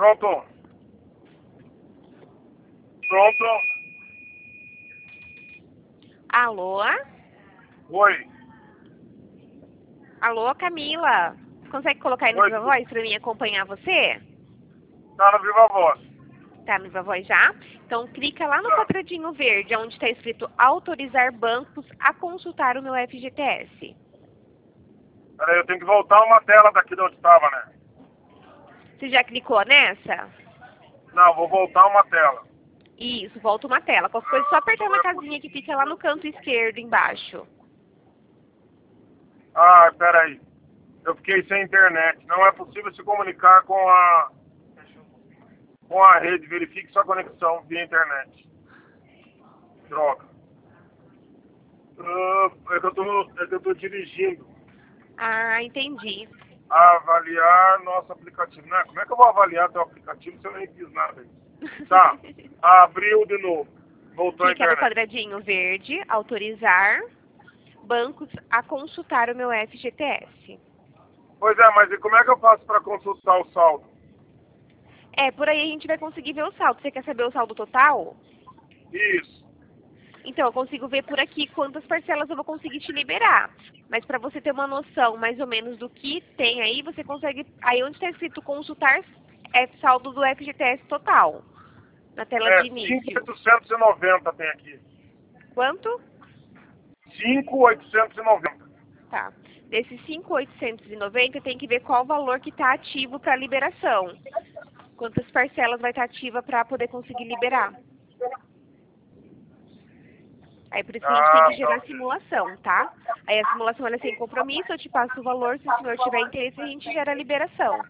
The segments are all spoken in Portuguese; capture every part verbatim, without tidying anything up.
Pronto. Pronto. Alô? Oi. Alô, Camila? Consegue colocar aí no Oi. Viva Voz pra mim acompanhar você? Tá no Viva Voz. Tá no Viva Voz já? Então clica lá no Tá. quadradinho verde, onde está escrito autorizar bancos a consultar o meu F G T S. Peraí, eu tenho que voltar uma tela daqui de onde estava, né? Você já clicou nessa? Não, vou voltar uma tela. Isso, volta uma tela. Qualquer coisa, só apertar na casinha que fica lá no canto esquerdo embaixo. Ah, peraí. Eu fiquei sem internet. Não é possível se comunicar com a com a rede. Verifique sua conexão via internet. Droga. Ah, é que eu tô, é que eu tô dirigindo. Ah, entendi. Avaliar nosso aplicativo. Não, como é que eu vou avaliar teu aplicativo se eu nem fiz nada aí? Tá. Abriu de novo. Voltou a Clica no internet. quadradinho verde, autorizar bancos a consultar o meu F G T S. Pois é, mas e como é que eu faço para consultar o saldo? É, por aí a gente vai conseguir ver o saldo. Você quer saber o saldo total? Isso. Então, eu consigo ver por aqui quantas parcelas eu vou conseguir te liberar. Mas para você ter uma noção mais ou menos do que tem aí, você consegue... Aí onde está escrito consultar é saldo do F G T S total. Na tela É, de cinco mil início. oitocentos e noventa tem aqui. Quanto? cinco mil oitocentos e noventa. Tá. Desses cinco mil oitocentos e noventa, tem que ver qual o valor que está ativo para liberação. Quantas parcelas vai estar ativa para poder conseguir liberar. Aí por isso que a gente tem Ah, que gerar tá. a simulação, tá? Aí a simulação ela é sem compromisso, eu te passo o valor, se o senhor tiver interesse, a gente gera a liberação.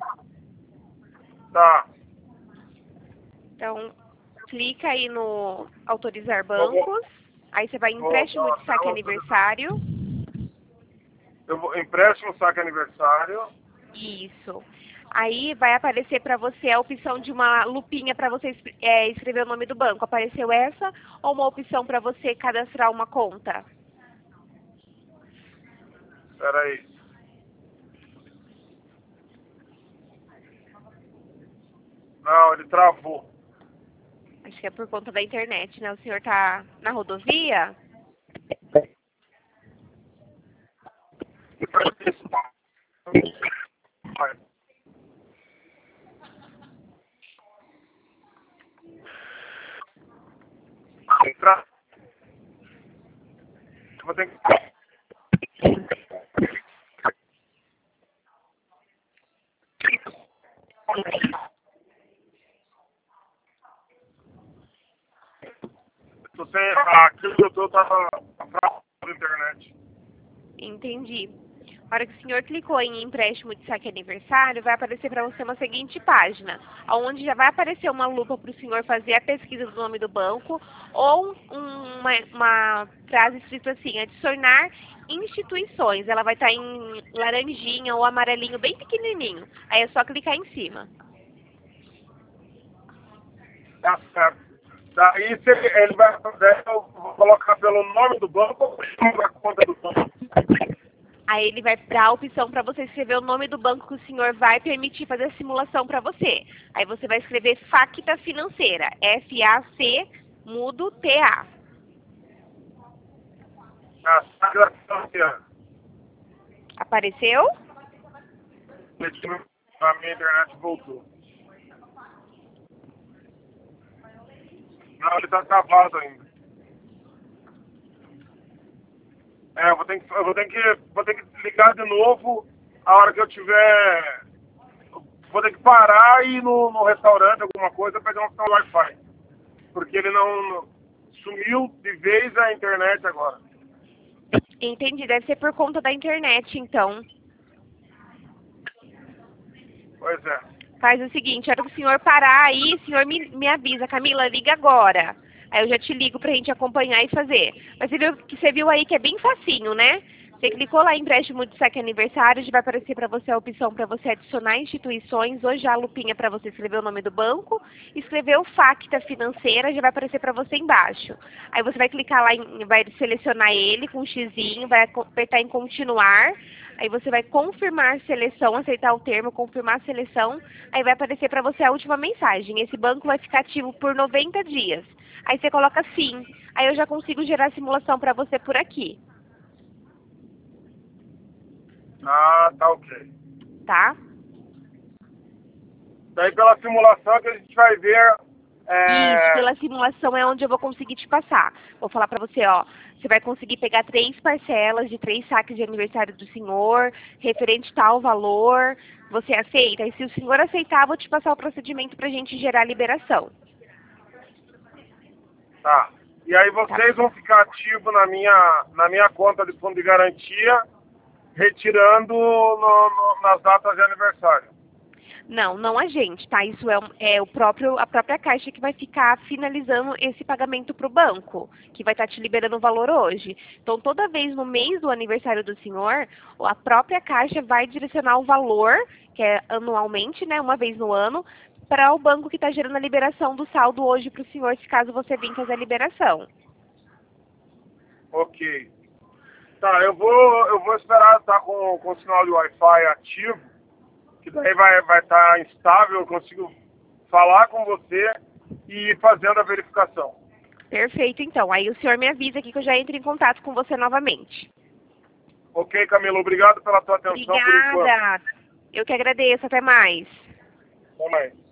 Tá. Então, clica aí no autorizar Eu vou, bancos, aí você vai em vou, empréstimo vou de saque aniversário. eu vou empréstimo, saque aniversário. Isso. Aí vai aparecer para você a opção de uma lupinha para você es- é, escrever o nome do banco. Apareceu essa ou uma opção para você cadastrar uma conta? Peraí. Não, ele travou. Acho que é por conta da internet, né? O senhor tá na rodovia? Vai. Entrar. Eu vou ter que... Tô sem... Aquilo que eu tô tava travado na internet. Entendi. Na hora que o senhor clicou em empréstimo de saque aniversário, vai aparecer para você uma seguinte página, onde já vai aparecer uma lupa para o senhor fazer a pesquisa do nome do banco, ou um- uma, uma frase escrita assim, adicionar instituições. Ela vai estar em laranjinha ou amarelinho, bem pequenininho. Aí é só clicar em cima. Tá certo. Daí se ele, ele vai fazer, eu vou colocar pelo nome do banco ou pela conta do banco. Aí ele vai dar a opção para você escrever o nome do banco que o senhor vai permitir fazer a simulação para você. Aí você vai escrever Facta Financeira, F A C, mudo, T A. Ah, tá. Apareceu? A minha internet voltou. Não, ele tá travado ainda. É, eu vou ter que, eu vou ter que, vou ter que ligar de novo a hora que eu tiver. Vou ter que parar e ir no, no restaurante, alguma coisa, pegar um sinal Wi-Fi. Porque ele não. Sumiu de vez a internet agora. Entendi, deve ser por conta da internet, então. Pois é. Faz o seguinte, a hora que o senhor parar aí, o senhor me, me avisa, Camila, liga agora. Aí eu já te ligo pra gente acompanhar e fazer. Mas você viu, que você viu aí que é bem facinho, né? Você clicou lá em empréstimo de saque aniversário, já vai aparecer para você a opção para você adicionar instituições, ou já a lupinha para você escrever o nome do banco, escrever o Facta Financeira, já vai aparecer para você embaixo. Aí você vai clicar lá, em, vai selecionar ele com um xizinho, vai apertar em continuar, Aí você vai confirmar seleção, aceitar o termo, confirmar a seleção. Aí vai aparecer para você a última mensagem. Esse banco vai ficar ativo por noventa dias. Aí você coloca sim. Aí eu já consigo gerar a simulação para você por aqui. Ah, tá ok. Tá? Daí pela simulação que a gente vai ver... É... Isso, pela simulação é onde eu vou conseguir te passar. Vou falar pra você, ó, você vai conseguir pegar três parcelas de três saques de aniversário do senhor, referente tal valor, você aceita? E se o senhor aceitar, vou te passar o procedimento pra gente gerar a liberação. Tá. E aí Tá? vocês vão ficar ativos na minha, na minha conta de fundo de garantia, retirando no, no, nas datas de aniversário. Não, não a gente, tá? Isso é, um- é o próprio, a própria Caixa que vai ficar finalizando esse pagamento para o banco, que vai estar te liberando o valor hoje. Então, toda vez no mês do aniversário do senhor, a própria Caixa vai direcionar o valor, que é anualmente, né, uma vez no ano, para o banco que está gerando a liberação do saldo hoje para o senhor, se caso você vir fazer a liberação. Ok. Tá, eu vou, eu vou esperar estar com, com o sinal de Wi-Fi ativo, que daí vai vai estar instável, eu consigo falar com você e ir fazendo a verificação. Perfeito, então. Aí o senhor me avisa aqui que eu já entro em contato com você novamente. Ok, Camila, obrigado pela tua atenção por enquanto. Obrigada. Eu que agradeço. Até mais. Até mais.